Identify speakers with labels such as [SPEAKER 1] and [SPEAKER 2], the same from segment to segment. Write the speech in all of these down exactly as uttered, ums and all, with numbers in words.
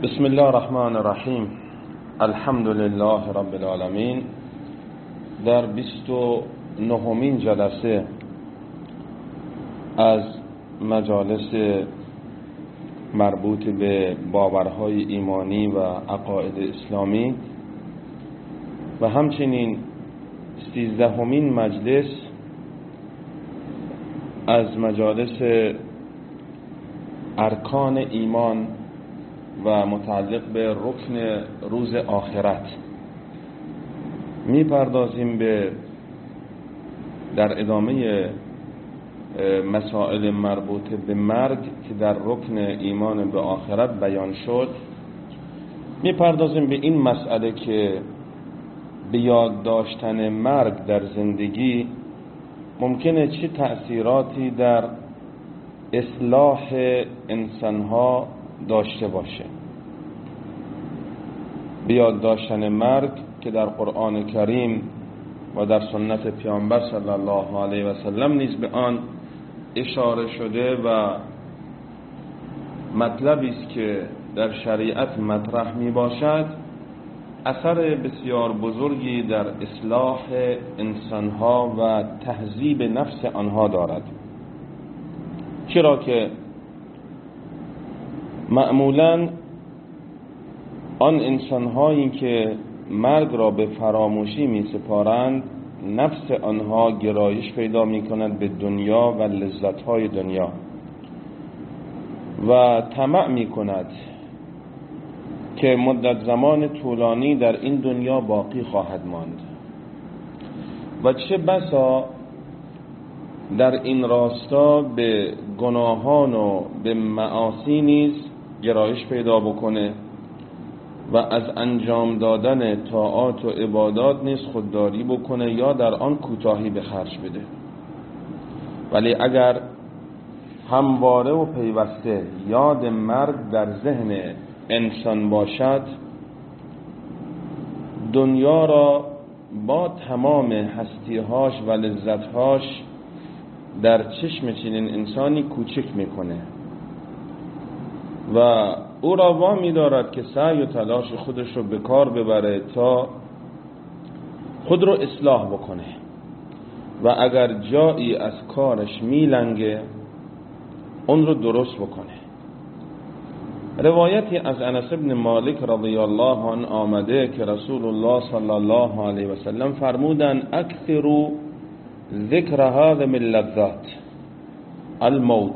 [SPEAKER 1] بسم الله الرحمن الرحیم. الحمد لله رب العالمین. در بیست و نهمین جلسه از مجالس مربوط به باورهای ایمانی و عقاید اسلامی و همچنین سیزدهمین مجلس از مجالس ارکان ایمان و متعلق به رکن روز آخرت می پردازیم به در ادامه مسائل مربوط به مرگ که در رکن ایمان به آخرت بیان شد. می پردازیم به این مسئله که به یاد داشتن مرگ در زندگی ممکنه چه تأثیراتی در اصلاح انسانها داشته باشه. به یاد داشتن مرگ که در قرآن کریم و در سنت پیامبر صلی الله علیه و سلم نیز به آن اشاره شده و مطلبی است که در شریعت مطرح می باشد، اثر بسیار بزرگی در اصلاح انسانها و تهذیب نفس آنها دارد، چرا که معمولاً آن انسان‌هایی که مرگ را به فراموشی می‌سپارند، نفس آنها گرایش پیدا می‌کند به دنیا و لذت‌های دنیا و طمع می‌کند که مدت زمان طولانی در این دنیا باقی خواهد ماند و چه بسا در این راستا به گناهان و به معاصی نیز گرایش پیدا بکنه و از انجام دادن طاعات و عبادات نیز خودداری بکنه یا در آن کوتاهی به خرج بده. ولی اگر همواره و پیوسته یاد مرگ در ذهن انسان باشد، دنیا را با تمام هستیهاش و لذتهاش در چشم چنین انسانی کوچک میکنه و او را وامی دارد که سعی و تلاش خودش رو به کار ببره تا خود رو اصلاح بکنه و اگر جایی از کارش میلنگه اون رو درست بکنه. روایتی از انس بن مالک رضی الله عنه آمده که رسول الله صلی الله علیه و سلم فرمودن: اکثروا ذکر هذا من لذات الموت.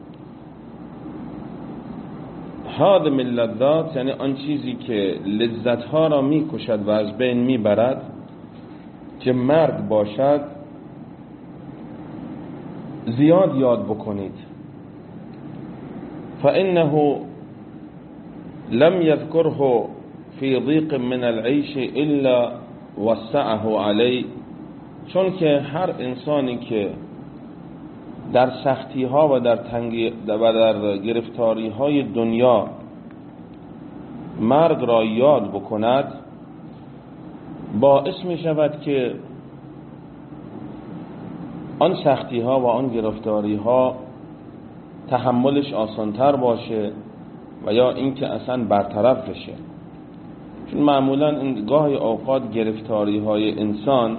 [SPEAKER 1] هذا من لذات یعنی آن چیزی که لذتها را می کشد و از بین می برد که مرگ باشد، زیاد یاد بکنید. فإنه لم يذكره في ضيق من العيش الا وسعه عليه، چون که هر انسانی که در سختی ها و در تنگی و در گرفتاری های دنیا مرگ را یاد بکند، باعث می شود که آن سختی ها و آن گرفتاری ها تحملش آسانتر باشه و یا اینکه اصلا برطرف بشه. چون معمولا این گاهی اوقات گرفتاری های انسان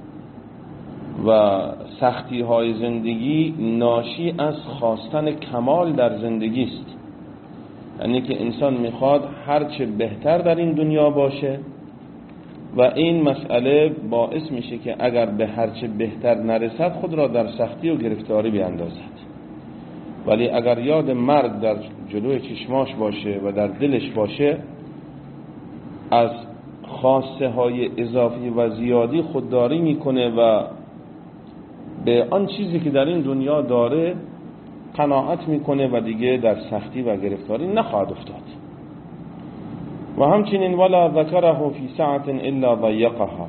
[SPEAKER 1] و سختی های زندگی ناشی از خواستن کمال در زندگی است، یعنی که انسان میخواد هرچه بهتر در این دنیا باشه و این مسئله باعث میشه که اگر به هرچه بهتر نرسد خود را در سختی و گرفتاری بیاندازد. ولی اگر یاد مرگ در جلوی چشماش باشه و در دلش باشه، از خواسته های اضافی و زیادی خودداری میکنه و به آن چیزی که در این دنیا داره قناعت میکنه و دیگه در سختی و گرفتاری نخواهد افتاد. و همچنین ولا ذکره فی ساعت الا ضیقها،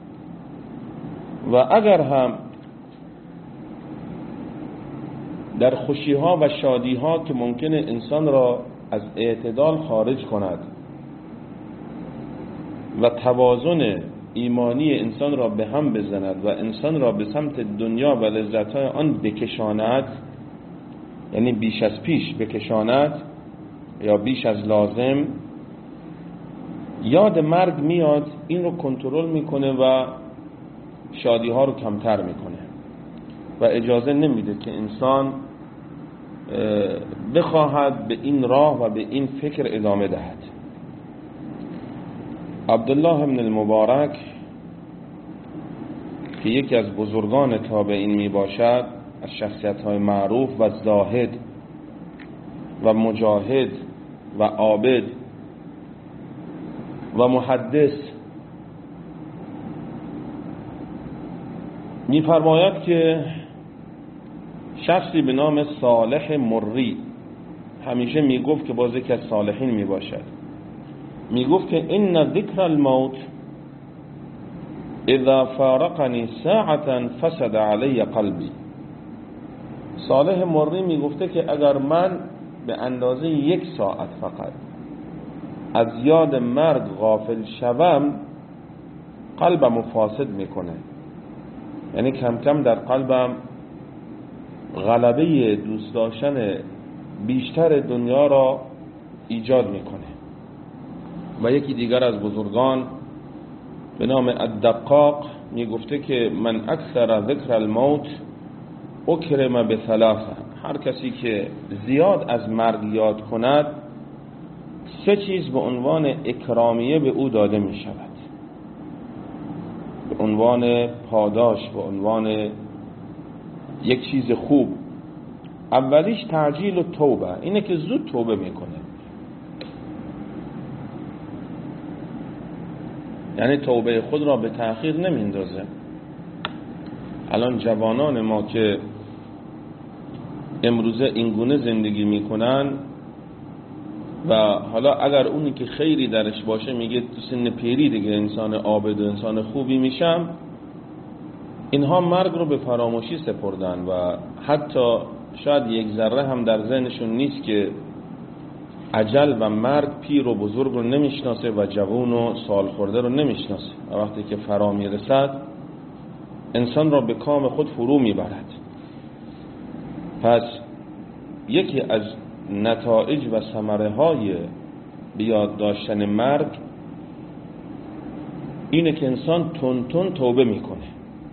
[SPEAKER 1] و اگر هم در خوشی ها و شادی ها که ممکنه انسان را از اعتدال خارج کند و توازن ایمانی انسان را به هم بزند و انسان را به سمت دنیا و لذت‌های آن بکشاند، یعنی بیش از پیش بکشاند یا بیش از لازم، یاد مرگ میاد، این رو کنترل میکنه و شادی ها رو کمتر میکنه و اجازه نمیده که انسان بخواهد به این راه و به این فکر ادامه دهد. عبدالله بن المبارک که یکی از بزرگان تابعین می باشد، از شخصیت های معروف و زاهد و مجاهد و عابد و محدث، می فرماید که شخصی به نام صالح مری همیشه می گفت که باز یکی از صالحین می باشد، می گفت که ان ذکر الموت اذا فارقنی ساعتا فسد علی قلبی. صالح مری می گفته که اگر من به اندازه یک ساعت فقط از یاد مرگ غافل شوم، قلبم فاسد میکنه، یعنی کم کم در قلبم غلبه دوست داشتن بیشتر دنیا را ایجاد میکنه. و یکی دیگر از بزرگان به نام الدقاق می گفته که من اکثر ذکر الموت اکرم به ثلاثه، هر کسی که زیاد از مرگ یاد کند سه چیز به عنوان اکرامیه به او داده می شود، به عنوان پاداش، به عنوان یک چیز خوب. اولیش تعجیل و توبه، اینه که زود توبه میکنه، یعنی توبه خود را به تأخیر نمیندازه. الان جوانان ما که امروزه اینگونه زندگی میکنن و حالا اگر اونی که خیری درش باشه میگه تو سن پیری دیگه انسان عابد و انسان خوبی میشم، اینها مرگ رو به فراموشی سپردن و حتی شاید یک ذره هم در ذهنشون نیست که اجل و مرگ پیر و بزرگ رو نمیشناسه و جوان و سال خورده رو نمیشناسه و وقتی که فرا میرسد انسان را به کام خود فرو میبرد. پس یکی از نتایج و ثمره های بیاد داشتن مرگ اینه که انسان تون تون توبه میکنه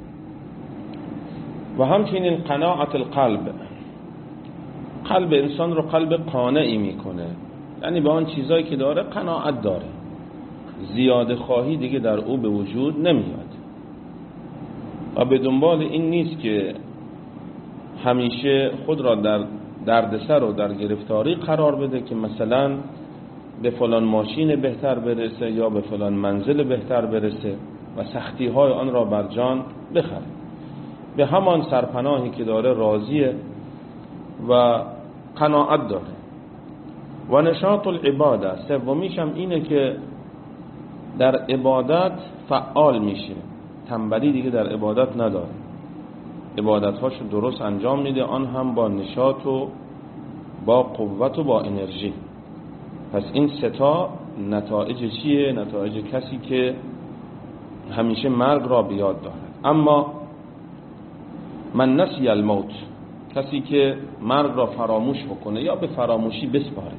[SPEAKER 1] و همچنین قناعت القلب، قلب انسان رو قلب قانعی میکنه، یعنی به آن چیزایی که داره قناعت داره، زیاده خواهی دیگه در او به وجود نمیاد و به دنبال این نیست که همیشه خود را در دردسر و در گرفتاری قرار بده که مثلا به فلان ماشین بهتر برسه یا به فلان منزل بهتر برسه و سختی های آن را بر جان بخره. به همان سرپناهی که داره راضیه و قناعت داره. و نشاط العباده، سومیش هم اینه که در عبادت فعال میشه، تنبلی دیگه در عبادت نداره، عبادت‌هاشو درست انجام میده، آن هم با نشاط و با قوت و با انرژی. پس این سه تا نتایج چیه؟ نتایج کسی که همیشه مرگ را بیاد دارد. اما من نسی الموت، کسی که مرگ را فراموش بکنه یا به فراموشی بسپاره،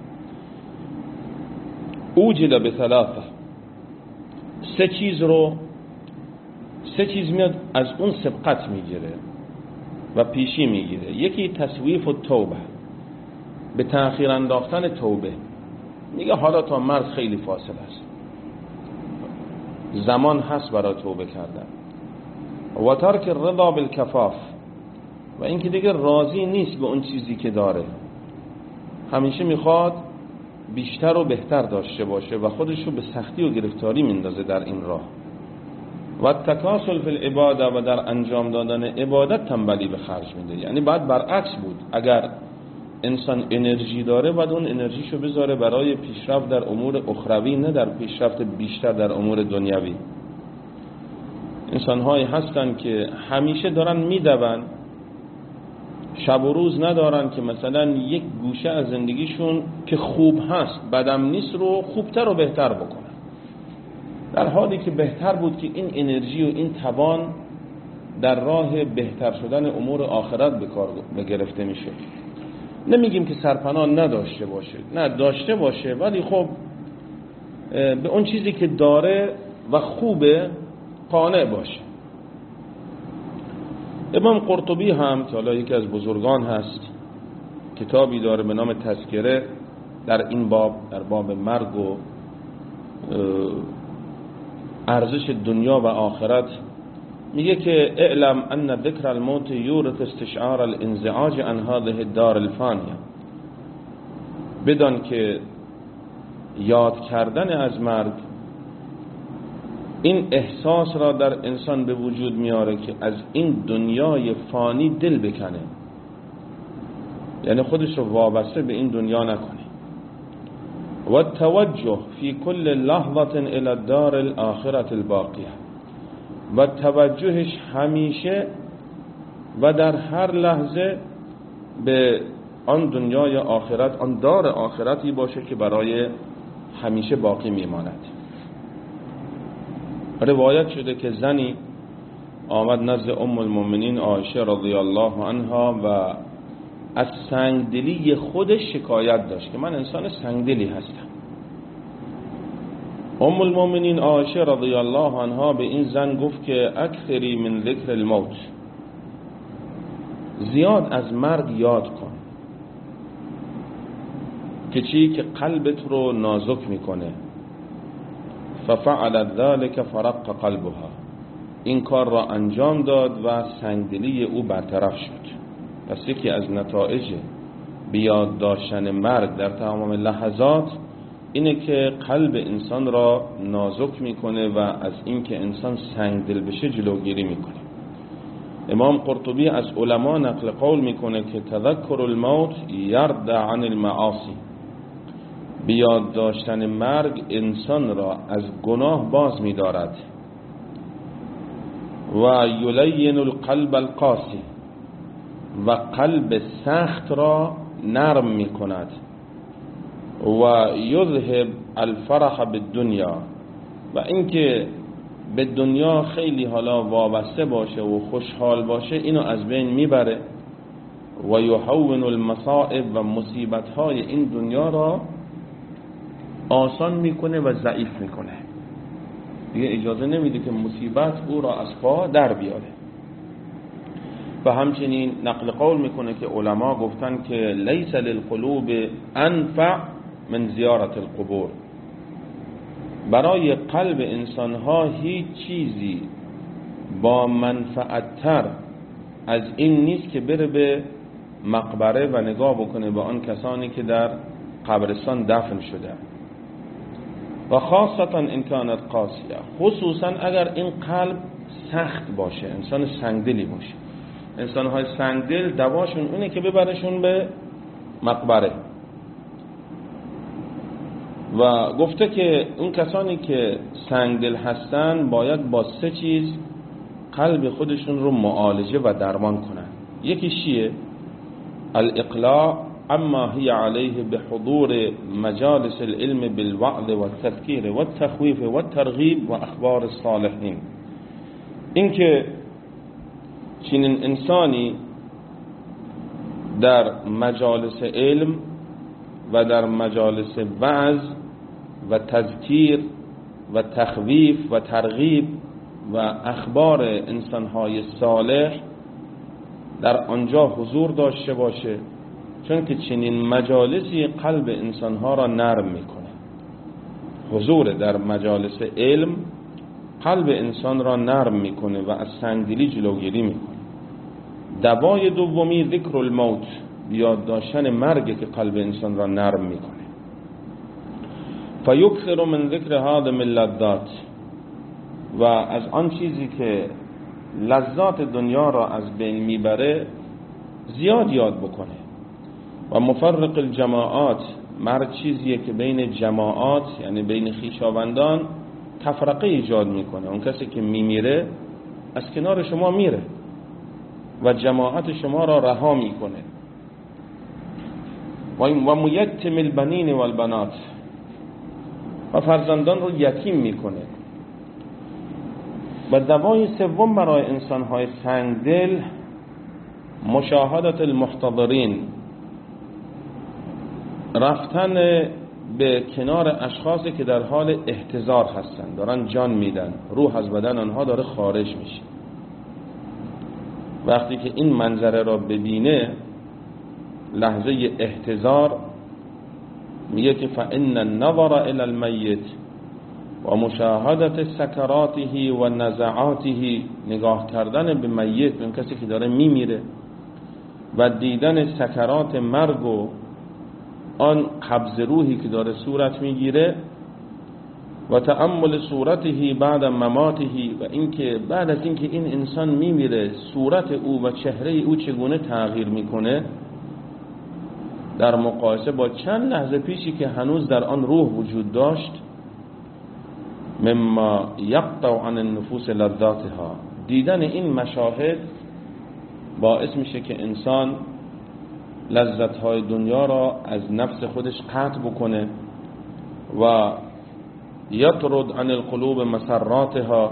[SPEAKER 1] اوجل به ثلاثه، سه چیز رو سه چیز میاد از اون سبقت میگیره و پیشی میگیره. یکی تصویف و توبه، به تأخیر انداختن توبه، میگه حالا تا مرگ خیلی فاصله است، زمان هست برای توبه کردن. و ترک الرضا بالکفاف، و اینکه دیگه راضی نیست به اون چیزی که داره، همیشه میخواد بیشتر و بهتر داشته باشه و خودشو به سختی و گرفتاری میندازه در این راه. و تکاسل فی العباده، و در انجام دادن عبادت تنبلی به خرج میده. یعنی باید برعکس بود، اگر انسان انرژی داره باید اون انرژیشو بذاره برای پیشرفت در امور اخروی، نه در پیشرفت بیشتر در امور دنیوی. انسان‌هایی هستن که همیشه دارن میدون، شب و روز ندارن که مثلا یک گوشه از زندگیشون که خوب هست بدم نیست رو خوبتر و بهتر بکنن، در حالی که بهتر بود که این انرژی و این توان در راه بهتر شدن امور آخرت به کار گرفته میشه. نمیگیم که سرپناه نداشته باشه، نه داشته باشه، ولی خب به اون چیزی که داره و خوبه قانع باشه. امام قرطبی هم که حالا یکی از بزرگان هست، کتابی داره به نام تذکره در این باب، در باب مرگ و ارزش دنیا و آخرت، میگه که اعلم ان ذکر الموت یورث استشعار الانزعاج عن هذه الدار الفانیه، بدان که یاد کردن از مرگ این احساس را در انسان به وجود میاره که از این دنیای فانی دل بکنه، یعنی خودش رو وابسته به این دنیا نکنه. و توجه فی کل لحظه الى الدار الاخره الباقیه، و توجهش همیشه و در هر لحظه به آن دنیای آخرت، آن دار آخرتی باشه که برای همیشه باقی میماند. روایت شده که زنی آمد نزد ام المؤمنین عایشه رضی الله عنها و از سنگدلی خودش شکایت داشت که من انسان سنگدلی هستم. ام المؤمنین عایشه رضی الله عنها به این زن گفت که اکثری من ذکر الموت، زیاد از مرگ یاد کن که چی؟ که قلبت رو نازک میکنه. ففعلت ذلك فرق قلبها، این کار را انجام داد و سنگدلی او برطرف شد. پس یکی از نتایج بیاد داشتن مرگ در تمام لحظات اینه که قلب انسان را نازک میکنه و از اینکه انسان سنگدل بشه جلوگیری میکنه. امام قرطبی از علما نقل قول میکنه که تذکر الموت یردع عن المعاصی، بیاد داشتن مرگ انسان را از گناه باز می‌دارد. و یلین القلب القاسی، و قلب سخت را نرم می‌کند. و یذهب الفرح بالدنیا، و اینکه به دنیا خیلی حالا وابسته باشه و خوشحال باشه اینو از بین میبره. و یهون المصائب، و مصیبت‌های این دنیا را آسان میکنه و ضعیف میکنه، دیگه اجازه نمیده که مصیبت او را از پا در بیاره. و همچنین نقل قول میکنه که علما گفتن که لیس للقلوب انفع من زیارت القبور، برای قلب انسان ها هیچ چیزی با منفعت تر از این نیست که بره به مقبره و نگاه بکنه به آن کسانی که در قبرستان دفن شده. و خاصتا ان کانت قاسیه، خصوصا اگر این قلب سخت باشه، انسان سنگدلی باشه. انسان های سنگدل دواشون اونه که ببرشون به مقبره. و گفته که اون کسانی که سنگدل هستن باید با سه چیز قلب خودشون رو معالجه و درمان کنن. یکی چیه؟ الاقلاع اما هی علیه بحضور مجالس العلم بالوعظ والتذکیر والتخویف والترغیب و اخبار الصالحین، این که چنین انسانی در مجالس علم و در مجالس وعظ و تذکیر و تخویف و ترغیب و اخبار انسانهای صالح در آنجا حضور داشته باشه، چون که چنین مجالسی قلب انسانها را نرم میکنه. حضور در مجالس علم قلب انسان را نرم میکنه و از سنگدلی جلوگیری میکنه. دوای دومی ذکر الموت، بیاد داشتن مرگ که قلب انسان را نرم میکنه. فیکثر من ذکر هادم اللذات، و از آن چیزی که لذات دنیا را از بین میبره زیاد یاد بکنه. و مفرق الجماعات، مرگ چیزیه که بین جماعات یعنی بین خویشاوندان تفرقه ایجاد میکنه. اون کسی که میمیره از کنار شما میره و جماعت شما را رها میکنه. و میتم البنین والبنات، و فرزندان رو یتیم میکنه. و دوای سوم برای انسان‌های سنگدل مشاهدت المحتضرین، رفتن به کنار اشخاصی که در حال احتضار هستن، دارن جان میدن، روح از بدن آنها داره خارج میشه. وقتی که این منظره را ببینه، لحظه احتضار، میگه که فإن النظر إلى المیت و مشاهدت سکراته و نزعاته، نگاه کردن به میت، به کسی که داره میمیره و دیدن سکرات مرگ و آن قبض روحی که داره صورت میگیره، و تأمل صورته بعد مماته، و اینکه بعد از اینکه این انسان میمیره صورت او و چهره او چگونه تغییر میکنه در مقایسه با چند لحظه پیشی که هنوز در آن روح وجود داشت، مما یقطع عن النفوس لذاتها. دیدن این مشاهد باعث میشه که انسان لذت‌های دنیا را از نفس خودش قطع بکنه و یطرد عن القلوب مسراتها،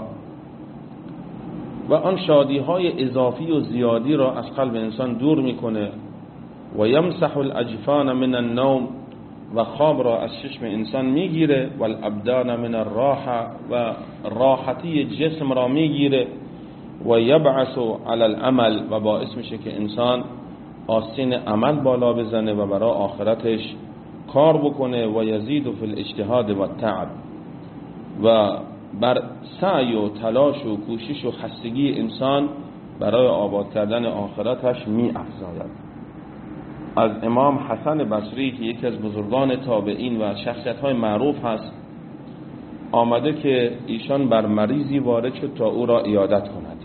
[SPEAKER 1] و آن شادی‌های اضافی و زیادی را از قلب انسان دور میکنه. و یمسح الاجفان من النوم، و خواب را از چشم انسان میگیره. و الابدان من الراحه، و راحتی جسم را میگیره. و یبعث علی العمل، و باعث میشه که انسان آستین عمل بالا بزنه و برای آخرتش کار بکنه. و یزید فی الاجتهاد و التعب، و بر سعی و تلاش و کوشش و خستگی انسان برای آباد کردن آخرتش می افزاید. از امام حسن بصری که یکی از بزرگان تابعین و شخصیت‌های معروف هست، آمده که ایشان بر مریضی وارد شد تا او را عیادت کند.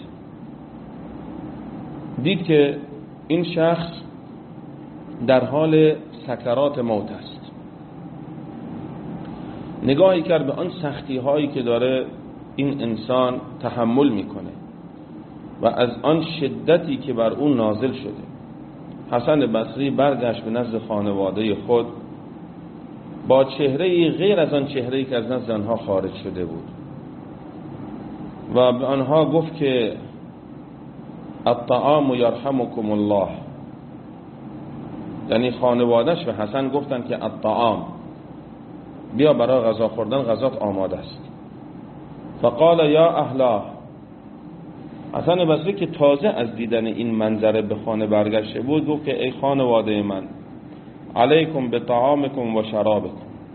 [SPEAKER 1] دید که این شخص در حال سکرات موت است. نگاهی کرد به آن سختی هایی که داره این انسان تحمل میکنه و از آن شدتی که بر اون نازل شده. حسن بصری برگشت به نزد خانواده خود با چهره‌ای غیر از آن چهره‌ای که از نزد آنها خارج شده بود و به آنها گفت که الطعام یرحمکم الله، یعنی خانوادهش به حسن گفتن که الطعام، بیا برای غذا خوردن، غذات آماده است. فقال یا اهلا، حسن بصری که تازه از دیدن این منظره به خانه برگشته بود گفت که ای خانواده من، علیکم به طعامکم و شرابکم،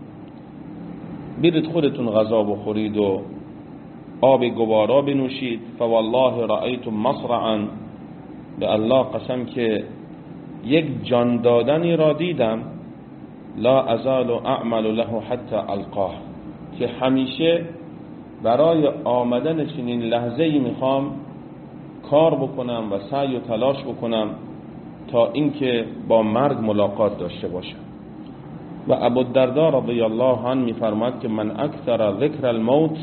[SPEAKER 1] برید خودتون غذا بخورید و آب گوارا بنوشید. فوالله رأیت مصرعا، به الله قسم که یک جان دادنی را دیدم، لا ازال اعمل له حتی القاه، که همیشه برای آمدن چنین لحظه‌ای میخوام کار بکنم و سعی و تلاش بکنم تا اینکه با مرگ ملاقات داشته باشم. و ابوالدرداء رضی الله عنه میفرماد که من اکثر ذکر الموت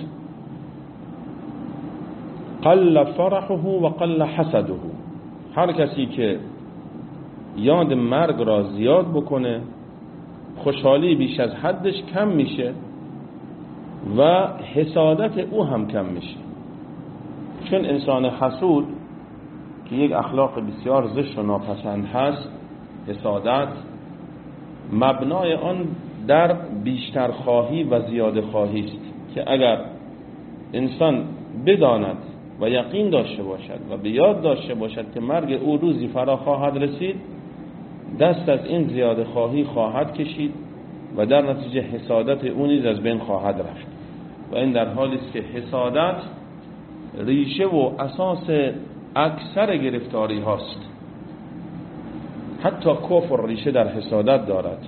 [SPEAKER 1] قل فرحه و قل حسده، هر کسی که یاد مرگ را زیاد بکنه خوشحالی بیش از حدش کم میشه و حسادت او هم کم میشه. چون انسان حسود که یک اخلاق بسیار زشت و ناپسند هست، حسادت مبنای آن در بیشتر خواهی و زیاده خواهی است که اگر انسان بداند و یقین داشته باشد و به یاد داشته باشد که مرگ او روزی فرا خواهد رسید، دست از این زیاده خواهی خواهد کشید و در نتیجه حسادت او نیز از بین خواهد رفت. و این در حالی است که حسادت ریشه و اساس اکثر گرفتاری هاست. حتی کفر ریشه در حسادت دارد.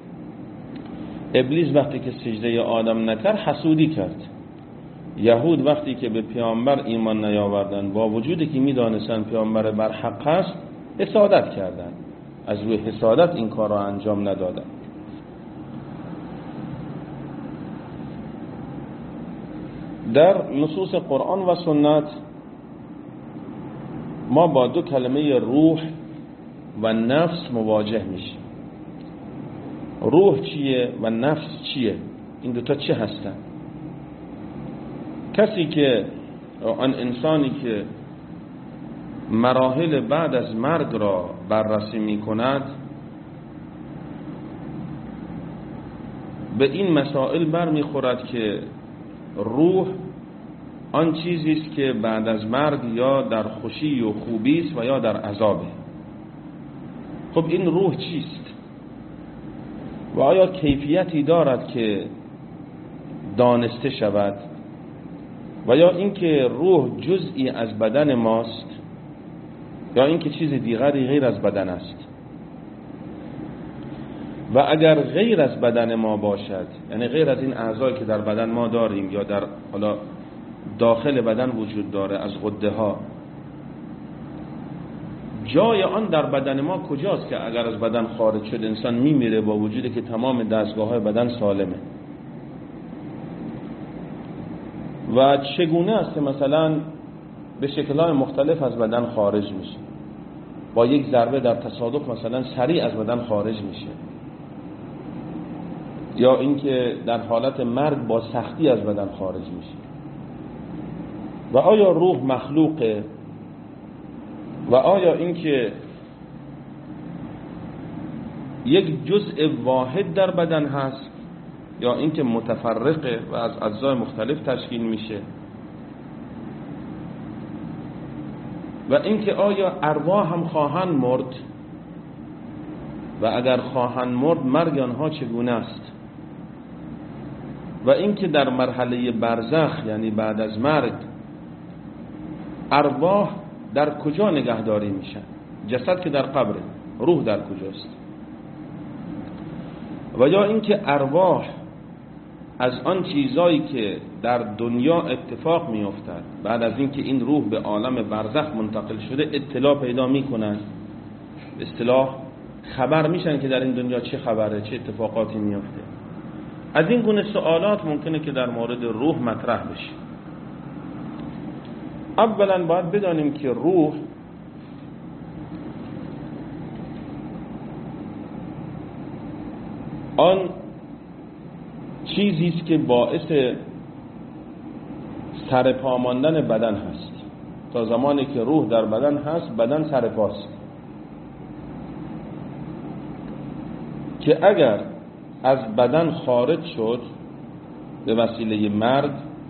[SPEAKER 1] ابلیس وقتی که سجده آدم نکرد حسودی کرد. یهود وقتی که به پیامبر ایمان نیاوردند با وجودی که میدانستند پیامبر بر حق است، حسادت کردند، از روی حسادت این کار را انجام ندادند. در نصوص قرآن و سنت ما با دو کلمه روح و نفس مواجه میشیم. روح چیه و نفس چیه؟ این دوتا چه هستن؟ کسی که آن انسانی که مراحل بعد از مرگ را بررسی می کند به این مسائل برمیخورد که روح آن چیزی است که بعد از مرگ یا در خوشی و خوبی است و یا در عذابه. خب این روح چیست و آیا کیفیتی دارد که دانسته شود و یا اینکه روح جزئی از بدن ماست یا اینکه چیز دیگری غیر از بدن است؟ و اگر غیر از بدن ما باشد، یعنی غیر از این اعضایی که در بدن ما داریم یا در حالا داخل بدن وجود داره از غده ها، جای آن در بدن ما کجاست که اگر از بدن خارج شد انسان میمیره با وجودی که تمام دستگاه های بدن سالمه؟ و چگونه است که مثلا به شکل‌های مختلف از بدن خارج میشه؟ با یک ضربه در تصادف مثلا سریع از بدن خارج میشه، یا اینکه در حالت مرگ با سختی از بدن خارج میشه؟ و آیا روح مخلوقه و آیا اینکه یک جزء واحد در بدن هست یا اینکه متفرقه و از اجزای مختلف تشکیل میشه؟ و اینکه آیا ارواح هم خواهند مرد و اگر خواهند مرد مرگ آنها چگونه است؟ و اینکه در مرحله برزخ یعنی بعد از مرگ ارواح در کجا نگهداری میشن؟ جسد که در قبره، روح در کجاست؟ و یا اینکه ارواح از آن چیزایی که در دنیا اتفاق میافتد بعد از اینکه این روح به عالم برزخ منتقل شده اطلاع پیدا میکنن، اصطلاح خبر میشن که در این دنیا چه خبره، چه اتفاقاتی میافته. از این گونه سوالات ممکنه که در مورد روح مطرح بشه. اولا باید بدانیم که روح آن چیزی است که باعث سرپا ماندن بدن هست. تا زمانی که روح در بدن هست بدن سرپاست، که اگر از بدن خارج شد به وسیله مرگ،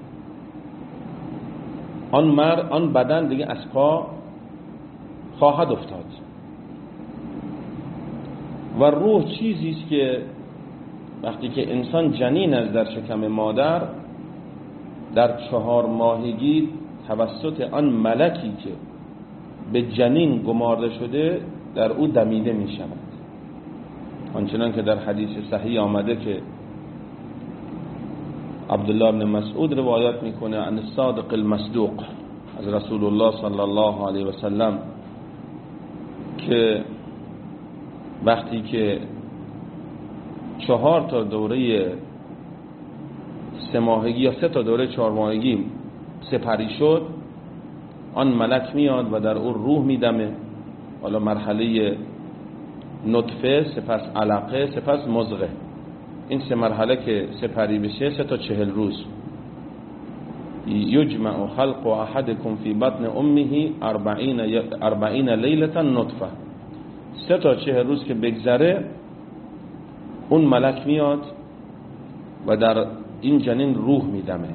[SPEAKER 1] آن مرگ آن بدن دیگه از پا خواهد افتاد. و روح چیزی است که وقتی که انسان جنین از در شکم مادر، در چهار ماهگی توسط آن ملکی که به جنین گمارده شده در او دمیده می شود. آنچنان که در حدیث صحیح آمده که عبدالله بن مسعود روایت میکنه عن الصادق المصدوق از رسول الله صلی الله علیه و سلم که وقتی که چهار تا دوره سه ماهگی یا سه تا دوره چهار ماهگی سپری شد، آن ملک میاد و در اون روح میدمه. حالا مرحله نطفه، سپس علقه، سپس مضغه، این سه مرحله که سپری بشه سه تا چهل روز. یجمع خلق احدکم فی بطن امه اربعین اربعین لیلة نطفه، سه تا چهل روز که بگذره اون ملک میاد و در این جنین روح میدمه.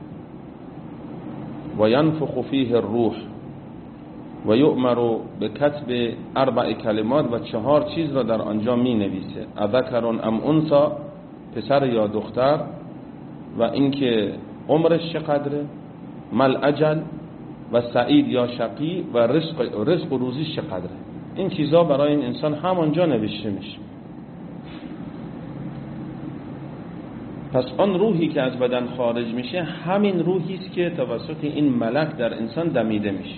[SPEAKER 1] و ینفخ فیه الروح و یؤمر به کتب اربع کلمات، و چهار چیز را در آنجا می نویسه: اذکر ام انثی، پسر یا دختر، و اینکه عمرش چقدره، مل اجل، و سعید یا شقی، و رزق رزق و روزیش چقدره. این چیزا برای این انسان همانجا نوشته میشه. پس آن روحی که از بدن خارج میشه همین روحی است که توسط این ملک در انسان دمیده میشه.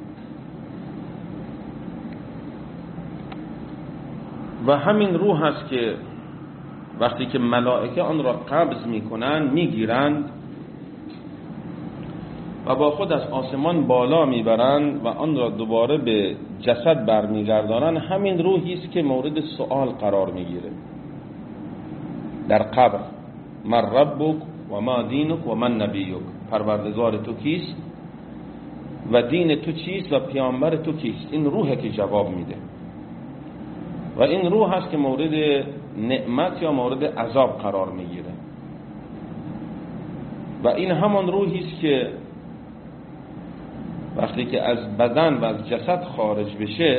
[SPEAKER 1] و همین روح است که وقتی که ملائکه آن را قبض میکنن میگیرند و با خود از آسمان بالا میبرند و آن را دوباره به جسد برمیگردانند، همین روحی است که مورد سؤال قرار میگیره در قبر: من ربک و ما دینک و من نبیک، پروردگار تو کیست و دین تو چیست و پیامبر تو کیست. این روحه که جواب میده و این روح هست که مورد نعمت یا مورد عذاب قرار میگیره. و این همان روحی است که وقتی که از بدن و از جسد خارج بشه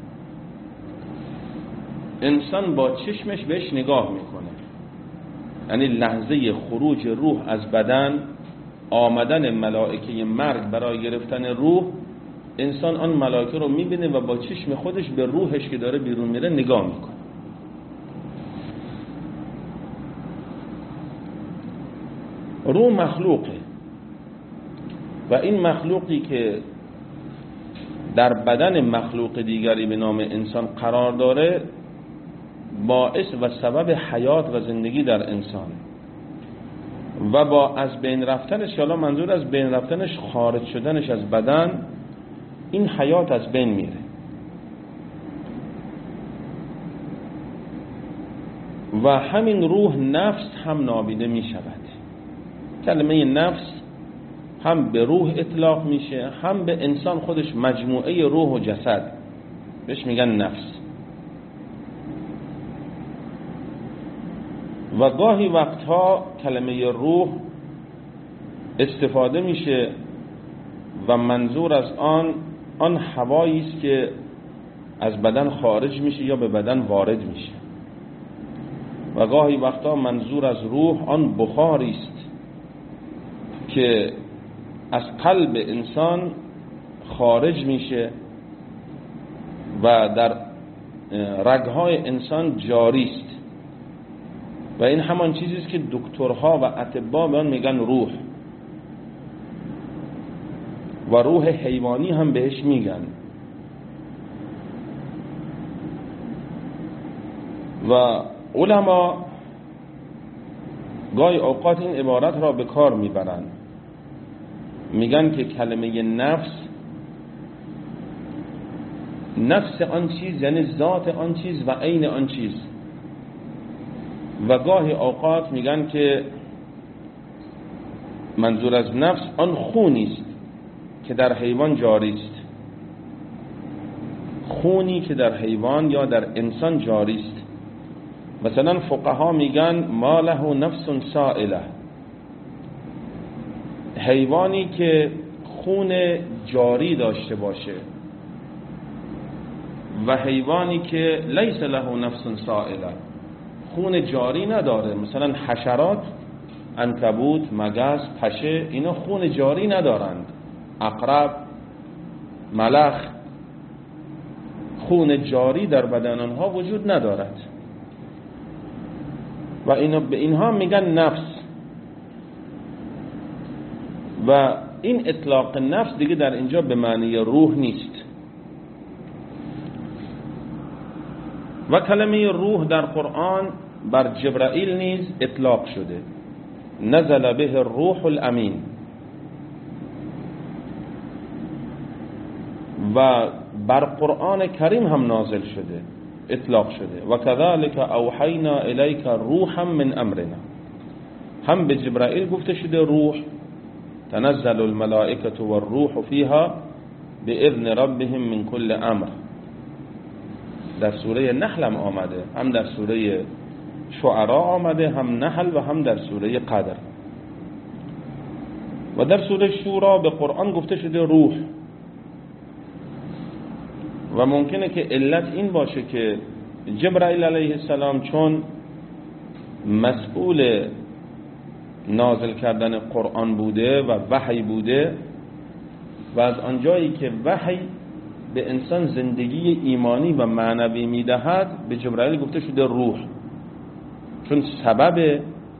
[SPEAKER 1] انسان با چشمش بهش نگاه میکنه، یعنی لحظه خروج روح از بدن، آمدن ملائکه مرگ برای گرفتن روح، انسان آن ملائکه رو میبینه و با چشم خودش به روحش که داره بیرون میره نگاه میکنه. روح مخلوقه و این مخلوقی که در بدن مخلوق دیگری به نام انسان قرار داره باعث و سبب حیات و زندگی در انسان و با از بین رفتنش، حالا منظور از بین رفتنش خارج شدنش از بدن، این حیات از بین میره. و همین روح نفس هم نابیده می شود. کلمه نفس هم به روح اطلاق میشه، هم به انسان خودش، مجموعه روح و جسد بهش میگن نفس. و گاهی وقتها کلمه روح استفاده میشه و منظور از آن آن هوایی است که از بدن خارج میشه یا به بدن وارد میشه. و گاهی وقتها منظور از روح آن بخاری است که از قلب انسان خارج میشه و در رگهای انسان جاری است و این همان چیزی است که دکترها و اطباء به آن میگن روح و روح حیوانی هم بهش میگن. و علما گاهی اوقات این عبارت را به کار میبرن، میگن که کلمه نفس، نفس آن چیز یعنی ذات آن چیز و عین آن چیز. و گاهی اوقات میگن که منظور از نفس آن خونی است که در حیوان جاری است، خونی که در حیوان یا در انسان جاری است. مثلا فقها میگن ما له نفس سائله، حیوانی که خون جاری داشته باشه و حیوانی که لیس له نفس سائله، خون جاری نداره. مثلا حشرات، عنکبوت، مگس، پشه، اینا خون جاری ندارند. عقرب، ملخ، خون جاری در بدن آنها وجود ندارد و اینا به اینها میگن نفس. و این اطلاق نفس دیگه در اینجا به معنی روح نیست. و کلمه روح در قرآن بر جبرائیل نیز اطلاق شده، نزل به الروح الامین. و بر قرآن کریم هم نازل شده، اطلاق شده. و كذلك اوحینا الیک روحا من امرنا، هم به جبرائیل گفته شده روح، تنزل الملائکة والروح فیها باذن ربهم من كل امر. در سوره نحل هم آمده، هم در سوره شعراء آمده، هم نحل و هم در سوره قدر. و در سوره شورا به قرآن گفته شده روح. و ممکنه که علت این باشه که جبرائیل علیه السلام چون مسئول نازل کردن قرآن بوده و وحی بوده و از آنجایی که وحی به انسان زندگی ایمانی و معنوی میدهد، به جبرائیل گفته شده روح، چون سبب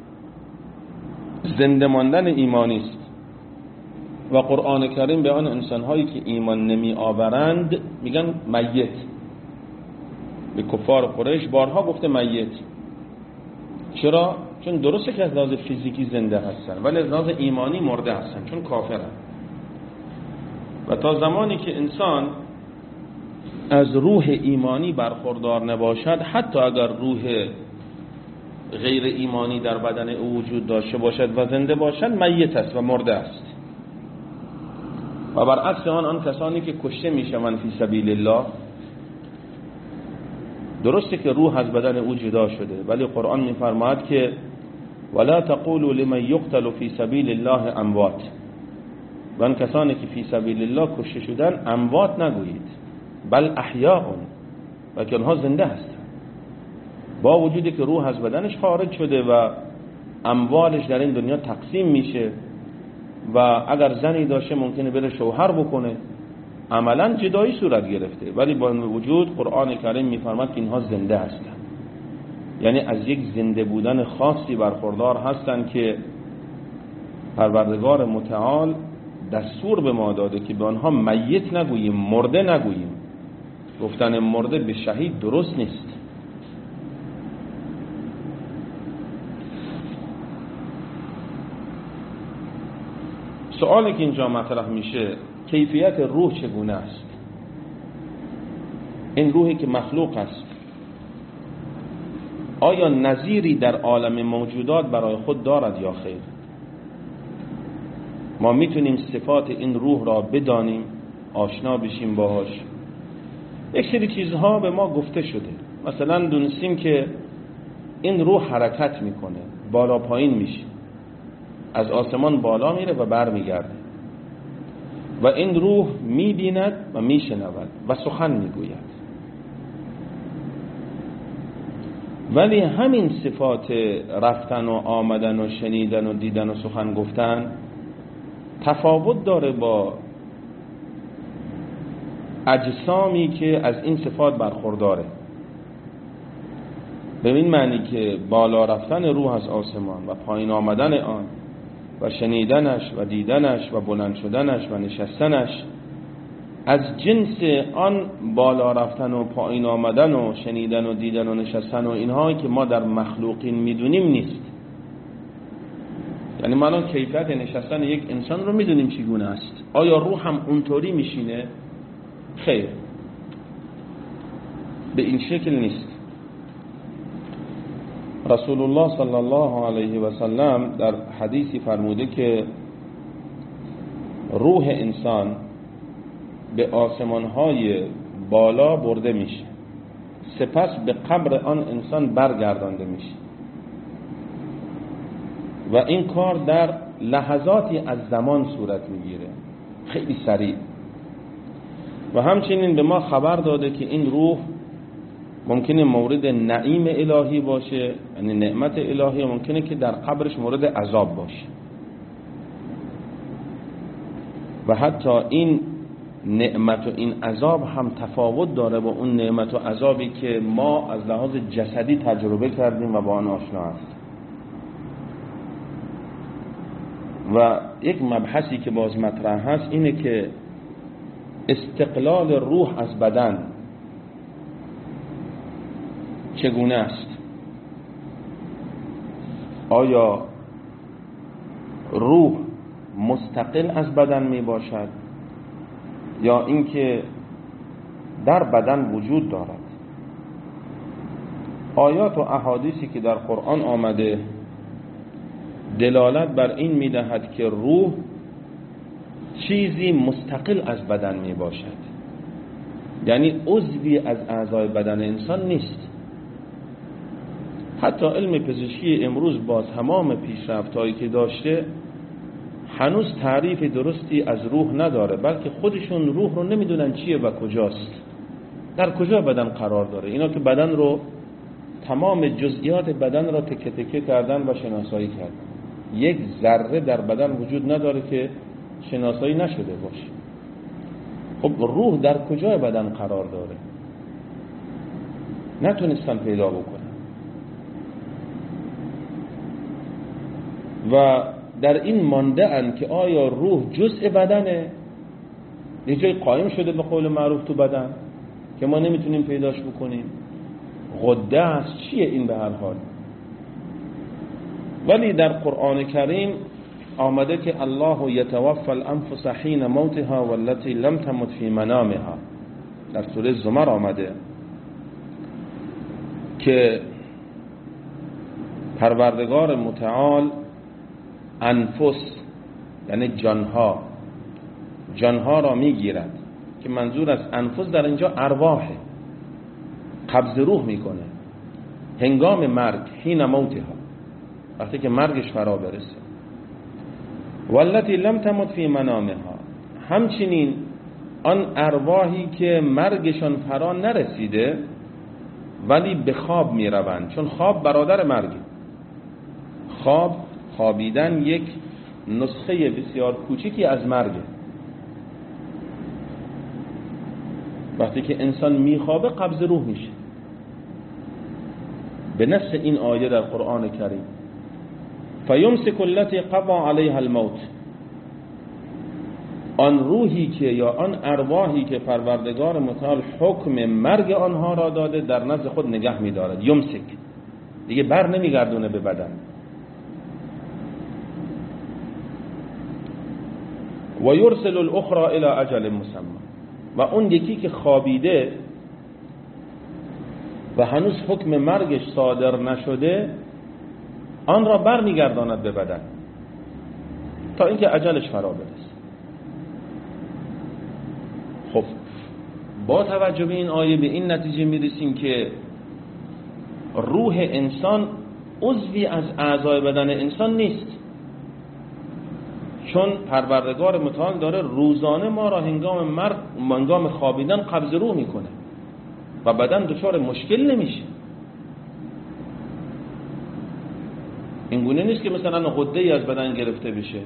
[SPEAKER 1] زنده ماندن ایمانی است. و قرآن کریم به آن انسان‌هایی که ایمان نمی آورند میگن میت. به کفار قریش بارها گفته میت. چرا؟ چون درسته که از لحاظ فیزیکی زنده هستن ولی از لحاظ ایمانی مرده هستن، چون کافرن. و تا زمانی که انسان از روح ایمانی برخوردار نباشد، حتی اگر روح غیر ایمانی در بدن او وجود داشته باشد و زنده باشد، میت است و مرده است. و برعکس آن آن کسانی که کشته میشوند فی سبیل الله، درسته که روح از بدن او جدا شده ولی قرآن میفرماید که ولا تقولوا لمن يقتل في سبیل الله اموات، و آن کسانی که فی سبیل الله کشته شدن اموات نگویید، بل احیاء، و که آنها زنده هستند، با وجودی که روح از بدنش خارج شده و اموالش در این دنیا تقسیم میشه و اگر زنی داشته ممکنه بره شوهر بکنه، عملا جدایی صورت گرفته، ولی با این وجود قرآن کریم میفرماد که اینها زنده هستند، یعنی از یک زنده بودن خاصی برخوردار هستند که پروردگار متعال دستور به ما داده که به آنها میت نگوییم، مرده نگوییم. گفتن مرده به شهید درست نیست. سوالی که اینجا مطرح میشه کیفیت روح چگونه است؟ این روحی که مخلوق است آیا نظیری در عالم موجودات برای خود دارد یا خیر؟ ما میتونیم صفات این روح را بدانیم، آشنا بشیم باهاش؟ یک سری چیزها به ما گفته شده، مثلا دونستیم که این روح حرکت میکنه، بالا پایین میشه، از آسمان بالا میره و بر میگرده، و این روح میبیند و میشنود و سخن میگوید. ولی همین صفات رفتن و آمدن و شنیدن و دیدن و سخن گفتن تفاوت داره با اجسامی که از این صفات برخورداره. به این معنی که بالا رفتن روح از آسمان و پایین آمدن آن و شنیدنش و دیدنش و بلند شدنش و نشستنش از جنس آن بالا رفتن و پایین آمدن و شنیدن و دیدن و نشستن و اینهایی که ما در مخلوقین میدونیم نیست. یعنی ما الان کیفیت نشستن یک انسان رو میدونیم چگونه است، آیا روح هم اونطوری میشینه؟ خیر، به این شکل نیست. رسول الله صلی الله علیه و سلم در حدیثی فرموده که روح انسان به آسمانهای بالا برده میشه، سپس به قبر آن انسان برگردانده میشه و این کار در لحظاتی از زمان صورت میگیره، خیلی سریع. و همچنین به ما خبر داده که این روح ممکنه مورد نعیم الهی باشه، یعنی نعمت الهی، و ممکنه که در قبرش مورد عذاب باشه. و حتی این نعمت و این عذاب هم تفاوت داره با اون نعمت و عذابی که ما از لحاظ جسدی تجربه کردیم و با آن آشنا هستیم. و یک مبحثی که باز مطرح هست اینه که استقلال روح از بدن چگونه است؟ آیا روح مستقل از بدن می باشد یا اینکه در بدن وجود دارد؟ آیات و احادیثی که در قرآن آمده دلالت بر این می دهد که روح چیزی مستقل از بدن می باشد، یعنی عضوی از اعضای بدن انسان نیست. حتی علم پزشکی امروز با تمام پیشرفت‌هایی که داشته هنوز تعریف درستی از روح نداره، بلکه خودشون روح رو نمیدونن چیه و کجاست، در کجا بدن قرار داره. اینا که بدن رو، تمام جزئیات بدن را تکه تکه کردن و شناسایی کردن، یک ذره در بدن وجود نداره که شناسایی نشده باشه. خب روح در کجای بدن قرار داره؟ نتونستن پیدا بکنن. و در این مانده اند که آیا روح جزء بدنه، یه جای قایم شده به قول معروف تو بدن که ما نمیتونیم پیداش بکنیم، غده است، چیه این به هر حال؟ ولی در قرآن کریم آمده که الله یتوفی الانفس حین موتها والتي لم تمت فی منامها. در سوره زمر آمده که پروردگار متعال انفس یعنی جانها جانها را میگیرد، که منظور از انفس در اینجا ارواحه، قبض روح میکنه هنگام مرگ، حین موتها. وقتی که مرگش فرا برسه. والتی لم تمت فی منامها، همچنین آن ارواحی که مرگشان فرا نرسیده ولی به خواب می روند، چون خواب برادر مرگه. خواب، خوابیدن یک نسخه بسیار کوچیکی از مرگه. وقتی که انسان میخوابه قبض روح میشه به نص این آیه در قرآن کریم. فیمسک التی قضا علیها الموت، آن روحی که یا آن ارواحی که پروردگار متعال حکم مرگ آنها را داده در نزد خود نگه می‌دارد. یمسک، دیگه بر نمیگردونه به بدن. و یرسل الاخرى الی اجل مسمى، و اون یکی که خوابیده و هنوز حکم مرگش صادر نشده آن را بر میگرداند به بدن تا اینکه اجلش فرا برسه. خب با توجه به این آیه به این نتیجه میرسیم که روح انسان عضوی از اعضای بدن انسان نیست، چون پروردگار متعال داره روزانه ما را هنگام مرگ، هنگام خوابیدن قبض روح میکنه و بدن دچار مشکل نمیشه. اینگونه نیست که مثلا غده ای از بدن گرفته بشه،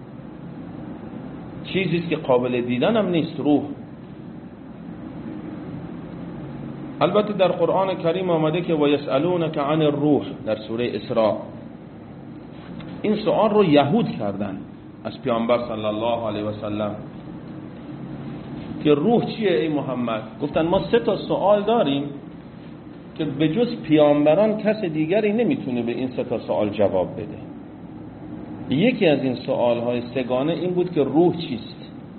[SPEAKER 1] چیزی است که قابل دیدن هم نیست روح. البته در قرآن کریم آمده که و یسألونک عن الروح در سوره اسراء، این سوال رو یهود کردن از پیامبر صلی الله علیه و سلم که روح چیه ای محمد؟ گفتن ما سه تا سوال داریم که به جز پیامبران کس دیگری نمیتونه به این سه تا سوال جواب بده. یکی از این سوال های سگانه این بود که روح چیست؟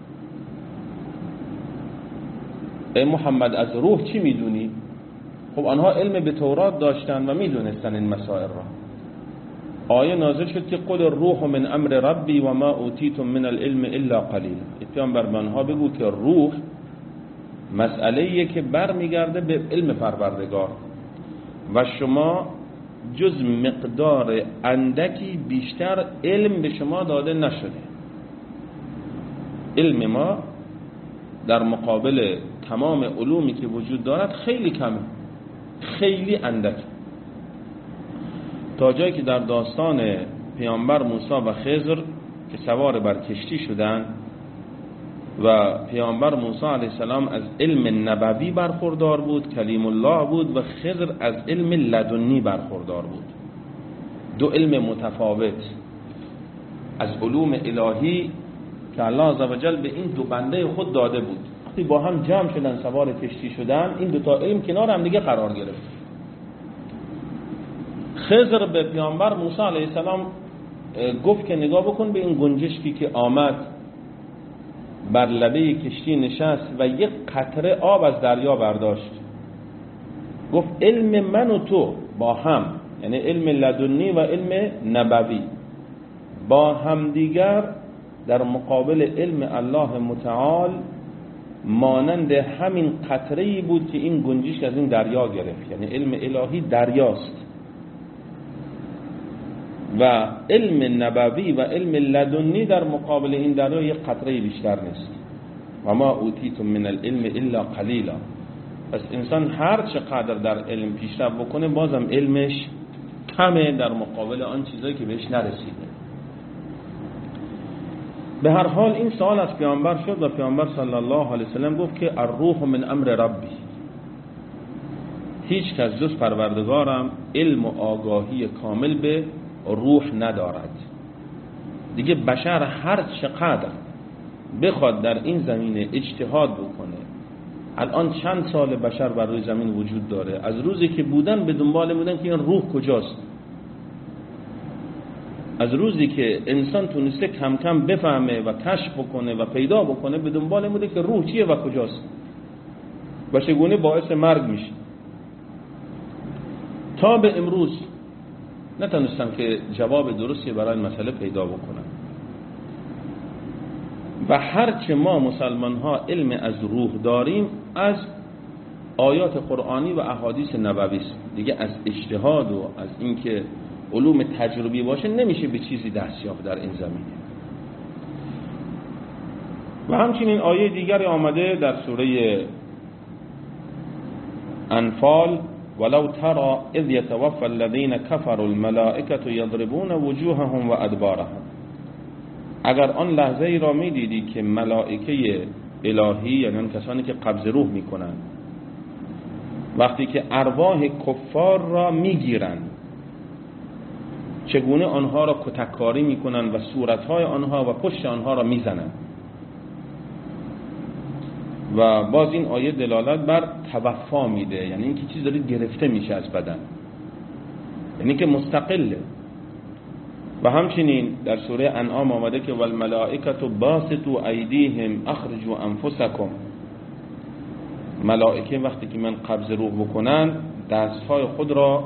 [SPEAKER 1] ای محمد از روح چی میدونی؟ خب آنها علم به تورات داشتن و میدونستن این مسائل را. آیه نازل شد که قل الروح من امر ربی و ما اوتیتم من العلم الا قلیلا. پیامبر به آنها بگو که روح مسئله‌ایه که برمیگرده به علم پروردگار و شما جز مقدار اندکی بیشتر علم به شما داده نشده. علم ما در مقابل تمام علومی که وجود دارد خیلی کمه، خیلی اندک، تا جایی که در داستان پیامبر موسی و خضر که سوار بر کشتی شدن و پیامبر موسی علیه السلام از علم نبوی برخوردار بود، کلیم الله بود، و خضر از علم لدنی برخوردار بود. دو علم متفاوت از علوم الهی که الله عزوجل به این دو بنده خود داده بود. وقتی با هم جمع شدن سوار کشتی شدن، این دو تا علم کنار هم دیگه قرار گرفت. خضر به پیامبر موسی علیه السلام گفت که نگاه بکن به این گنجشکی که آمد بر لبه کشتی نشست و یک قطره آب از دریا برداشت. گفت علم من و تو با هم، یعنی علم لدنی و علم نبوی با هم دیگر در مقابل علم الله متعال مانند همین قطره‌ای بود که این گنجشک از این دریا گرفت. یعنی علم الهی دریاست و علم نبوی و علم لدنی در مقابل این دریا یک قطره بیشتر نیست. و ما اوتیتم من العلم الا قلیلا. پس انسان هر چقدر در علم پیشرفت بکنه بازم علمش کمه در مقابل آن چیزایی که بهش نرسیده. به هر حال این سوال از پیامبر شد و پیامبر صلی الله علیه وسلم گفت که الروح من امر ربی، هیچ کس جز پروردگارم علم و آگاهی کامل به روح ندارد. دیگه بشر هر چقدر بخواد در این زمینه اجتهاد بکنه، الان چند سال بشر بر روی زمین وجود داره، از روزی که بودن به دنبال بودن که این روح کجاست، از روزی که انسان تونسته کم کم بفهمه و کشف بکنه و پیدا بکنه به دنبال بوده که روح چیه و کجاست و چگونه باعث مرگ میشه، تا به امروز نتونستم که جواب درستی برای این مسئله پیدا بکنم. و هرچه ما مسلمان ها علم از روح داریم از آیات قرآنی و احادیث نبوی است، دیگه از اجتهاد و از اینکه علوم تجربی باشه نمیشه به چیزی دست یافت در این زمینه. و همچنین آیه دیگری آمده در سوره انفال ولو ترى اذ يتوفى الذين كفروا الملائكة يضربون وجوههم و ادبارهم. اگر آن لحظه ای را میدیدی که ملائکه الهی، یعنی آن کسانی که قبض روح میکنند، وقتی که ارواح کفار را میگیرند چگونه آنها را کتککاری میکنند و صورتهای آنها و پشت آنها را میزنند. و باز این آیه دلالت بر توفا میده، یعنی اینکه چیز داره گرفته میشه از بدن، یعنی که مستقله. و همچنین در سوره انعام آمده که والملائکة باسطوا ایدیهم اخرجوا انفسکم. ملائکه وقتی که من قبض روح بکنن دستهای خود را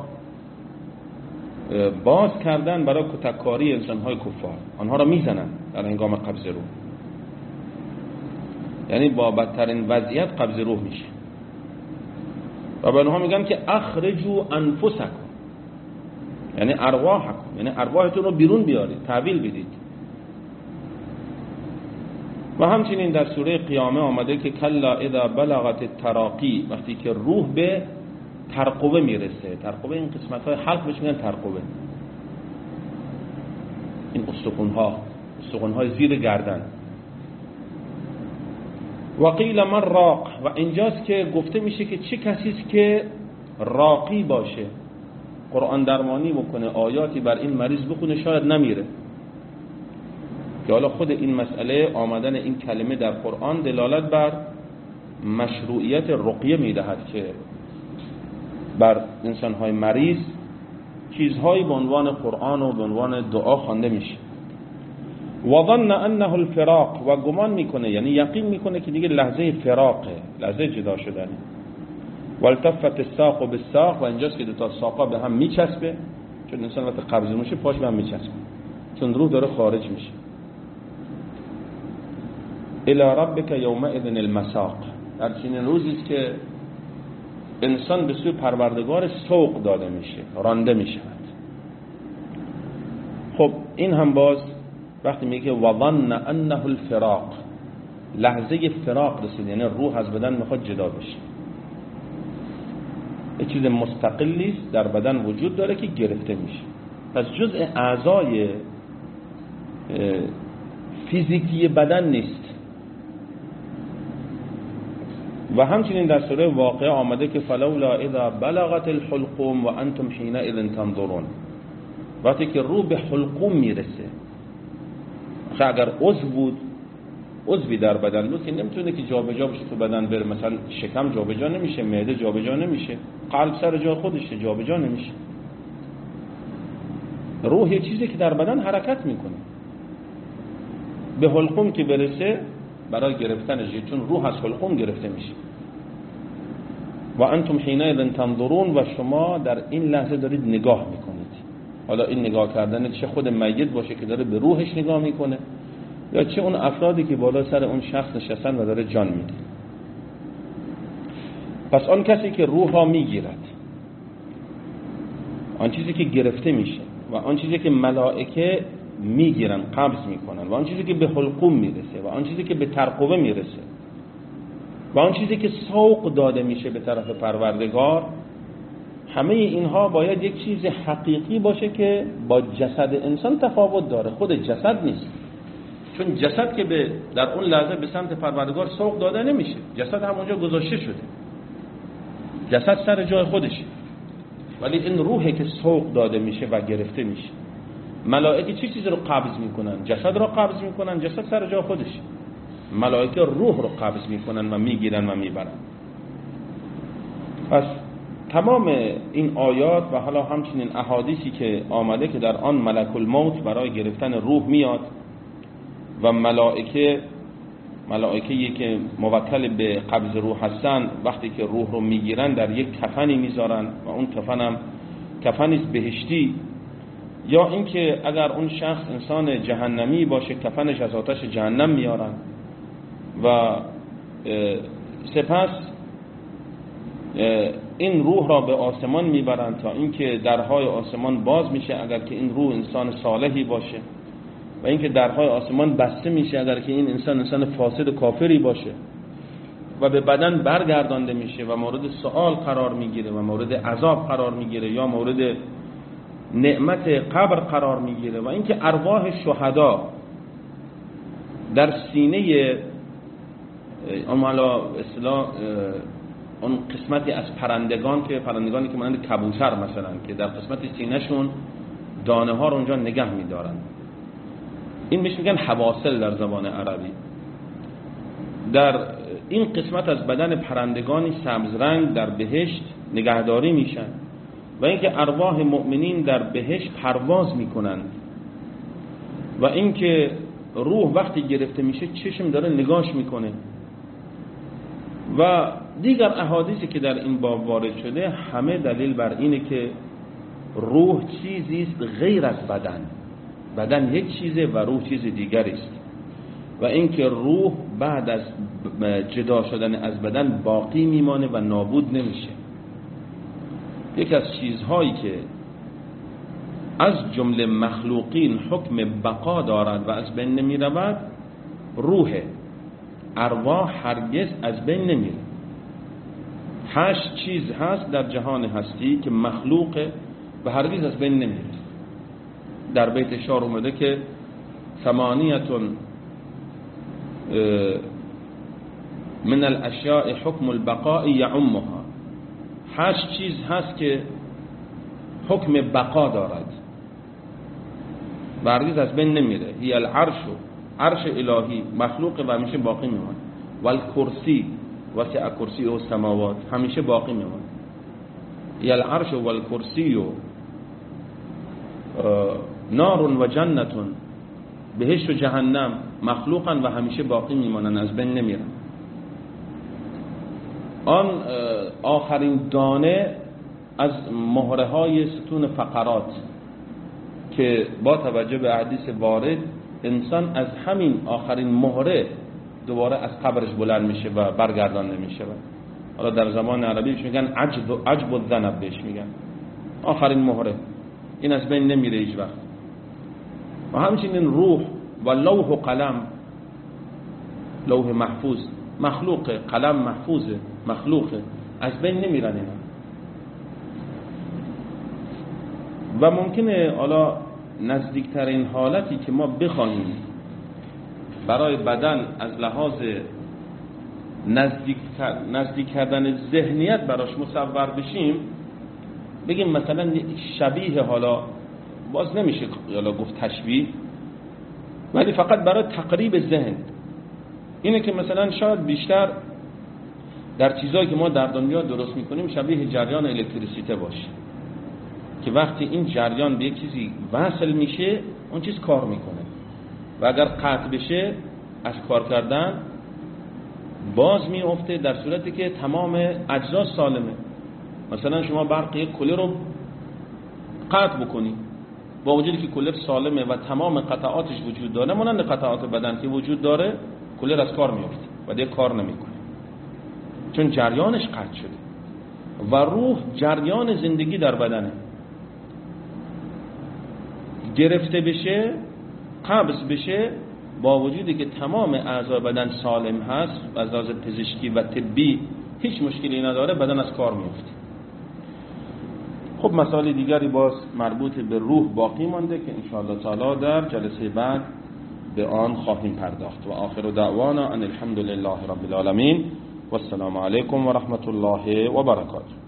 [SPEAKER 1] باز کردن برای کتککاری انسانهای کفار، آنها را میزنن در هنگام قبض روح، یعنی با بدترین وضعیت قبض روح میشه. و به اونها میگن که اخرجوا انفسکم، یعنی ارواحکم، یعنی ارواحتون رو بیرون بیارید، تحویل بدید. و همچنین در سوره قیامه آمده که کلا اذا بلغت التراقی، وقتی که روح به ترقبه میرسه. ترقبه این قسمت های حلق بهش میگن ترقبه، این استخوان ها، استخوان های زیر گردن. و قیل من راق، و اینجاست که گفته میشه که چه کسیست که راقی باشه، قرآن درمانی بکنه، آیاتی بر این مریض بخونه، شاید نمیره. که حالا خود این مسئله آمدن این کلمه در قرآن دلالت بر مشروعیت رقیه میدهد که بر انسانهای مریض چیزهایی به عنوان قرآن و به عنوان دعا خوانده میشه. و ظن انه الفراق، و گمان میکنه، یعنی یقین میکنه که دیگه لحظه فراقه، لحظه جدا شدنه. والتفت الساق بالساق، و اینجاست که دو تا ساقا به هم میچسبه، چون انسان وقتی قبض میشه پاش به هم میچسبه، چون روح داره خارج میشه. الی ربک یومئذ المساق، در چنین روزی است که انسان به سوی پروردگار سوق داده میشه، رانده میشود. خب این هم باز وقتی میگه و ظن انه الفراق، لحظه فراق رسید، یعنی روح از بدن میخواد جدا بشه. یه چیز مستقلی است در بدن وجود داره که گرفته میشه، پس جزء اعضای فیزیکی بدن نیست. و همچنین در سوره واقعه آمده که فلولا اذا بلغت الحلقوم و انتم حینئذ تنظرون، وقتی که روح به حلقوم میرسه، اگر عضو بود، عضوی در بدن بود که نمیتونه که جابجا بشه تو بدن بره، مثلا شکم جابجا نمیشه، معده جابجا نمیشه، قلب سر جای خودشه جابجا نمیشه. روح یه چیزی که در بدن حرکت میکنه، به حلقوم که برسه برای گرفتنش، چون روح از حلقوم گرفته میشه. و انتم حینئذ تنظرون، و شما در این لحظه دارید نگاه میکنید. حالا این نگاه کردن چه خود میت باشه که داره به روحش نگاه میکنه، یا چه اون افرادی که بالا سر اون شخص نشستن و داره جان میده. پس آن کسی که روح را میگیرد، آن چیزی که گرفته میشه و آن چیزی که ملائکه میگیرن، قبض میکنن، و آن چیزی که به حلقوم میرسه و آن چیزی که به ترقبه میرسه و آن چیزی که سوق داده میشه به طرف پروردگار، همه اینها باید یک چیز حقیقی باشه که با جسد انسان تفاوت داره، خود جسد نیست. چون جسد که به در اون لحظه به سمت پروردگار سوق داده نمیشه، جسد همونجا گذاشته شده، جسد سر جای خودشه، ولی این روحی که سوق داده میشه و گرفته میشه. ملائکه چه چیزی رو قبض میکنن؟ جسد رو قبض میکنن، جسد سر جای خودشه. ملائکه روح رو قبض میکنن و میگیرن و میبرن. پس تمام این آیات و حالا همچنین احادیثی که آمده که در آن ملک الموت برای گرفتن روح میاد و ملائکه ملائکه‌ای که موکل به قبض روح هستن، وقتی که روح رو میگیرن در یک کفنی میذارن و اون کفن هم کفنی بهشتی، یا اینکه اگر اون شخص انسان جهنمی باشه کفنش از آتش جهنم میارن و سپس این روح را به آسمان میبرند تا اینکه درهای آسمان باز میشه اگر که این روح انسان صالحی باشه و اینکه درهای آسمان بسته میشه اگر که این انسان انسان فاسد و کافری باشه و به بدن برگردانده میشه و مورد سؤال قرار میگیره و مورد عذاب قرار میگیره یا مورد نعمت قبر قرار میگیره و اینکه ارواح شهدا در سینه امالا اصطلاح اون قسمتی از پرندگان که پرندگانی که مانند کبوتر مثلا که در قسمت سینه‌شون دانه ها رو اونجا نگه می‌دارن، این میشه میگن حواصل در زبان عربی. در این قسمت از بدن پرندگانی سبز رنگ در بهشت نگهداری میشن و اینکه ارواح مؤمنین در بهشت پرواز میکنند و اینکه روح وقتی گرفته میشه چشم داره نگاش میکنه و دیگر احادیثی که در این باب وارد شده همه دلیل بر اینه که روح چیزی است غیر از بدن. بدن یک چیزه و روح چیز دیگری است و اینکه روح بعد از جدا شدن از بدن باقی میمانه و نابود نمیشه. یک از چیزهایی که از جمله مخلوقین حکم بقا دارد و از بین نمی رود روحه. ارواح هرگز از بین نمیره. هشت چیز هست در جهان هستی که مخلوقه و هرگز از بین نمیره. در بیت شعر اومده که ثمانیتون من الاشیاء حکم البقاء یعمها. هشت چیز هست که حکم بقا دارد و هرگز از بین نمیره. هی العرش، عرش الهی مخلوق و همیشه باقی میمونه. و الکرسی، وسع کرسی و سماوات، همیشه باقی میمونه. هی العرش و الکرسی و نار و جنتون، بهشت و جهنم مخلوقن و همیشه باقی میمونن، از بین نمیرن. آن آخرین دانه از مهره های ستون فقرات که با توجه به حدیث وارد انسان از همین آخرین مهره دوباره از قبرش بلند میشه و برگردانده میشه. حالا در زمان عربی بهش میگن عجب و عجب الذنب، بهش میگن آخرین مهره، این از بین نمیره هیچ وقت. و همچنین روح و لوح و قلم، لوح محفوظ مخلوقه، قلم محفوظه مخلوقه، از بین نمیرن اینا. و ممکنه حالا نزدیکترین حالتی که ما بخواهیم برای بدن از لحاظ نزدیک نزدیک کردن ذهنیت براش مصور بشیم، بگیم مثلا شبیه، حالا باز نمیشه حالا گفت تشبیه، ولی فقط برای تقریب ذهن اینه که مثلا شاید بیشتر در چیزایی که ما در دنیا درست میکنیم شبیه جریان الکتریسیته باشه که وقتی این جریان به یک چیزی وصل میشه اون چیز کار میکنه و اگر قطع بشه از کار کردن باز میفته، در صورتی که تمام اجزا سالمه. مثلا شما برق یک کولر رو قطع بکنی با وجودی که کولر سالمه و تمام قطعاتش وجود داره، مانند قطعات بدن که وجود داره، کولر از کار میفته و دیگه کار نمیکنه چون جریانش قطع شده. و روح جریان زندگی در بدنه، گرفته بشه قبض بشه با وجودی که تمام اعضای بدن سالم هست و از لحاظ پزشکی و طبی هیچ مشکلی نداره، بدن از کار میفته. خب مسائل دیگری باز مربوط به روح باقی مانده که انشاءالله تعالی در جلسه بعد به آن خواهیم پرداخت. و آخر دعوانا ان الحمد لله رب العالمین و السلام علیکم و رحمت الله و برکاته.